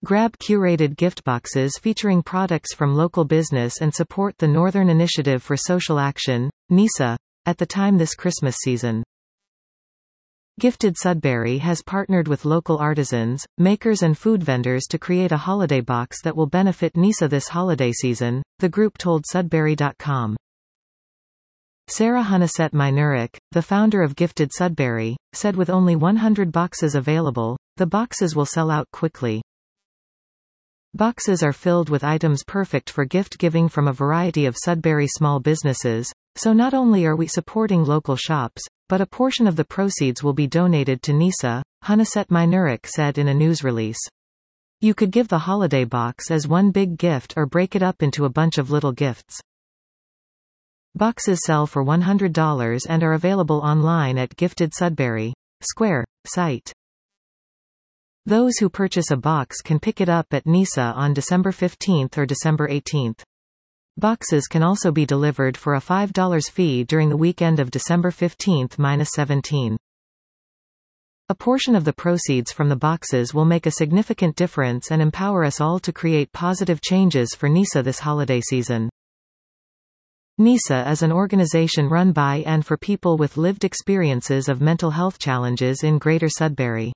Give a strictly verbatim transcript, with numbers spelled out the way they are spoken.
Grab curated gift boxes featuring products from local business and support the Northern Initiative for Social Action, NISA, at the time this Christmas season. Gifted Sudbury has partnered with local artisans, makers and food vendors to create a holiday box that will benefit NISA this holiday season, the group told Sudbury dot com. Sarah Hunnasett Mynurek, the founder of Gifted Sudbury, said with only one hundred boxes available, the boxes will sell out quickly. Boxes are filled with items perfect for gift giving from a variety of Sudbury small businesses, so not only are we supporting local shops, but a portion of the proceeds will be donated to NISA, Hunnasett Mynurek said in a news release. You could give the holiday box as one big gift or break it up into a bunch of little gifts. Boxes sell for one hundred dollars and are available online at Gifted Sudbury Square site. Those who purchase a box can pick it up at NISA on December fifteenth or December eighteenth. Boxes can also be delivered for a five dollar fee during the weekend of December fifteenth to seventeenth. A portion of the proceeds from the boxes will make a significant difference and empower us all to create positive changes for NISA this holiday season. NISA is an organization run by and for people with lived experiences of mental health challenges in Greater Sudbury.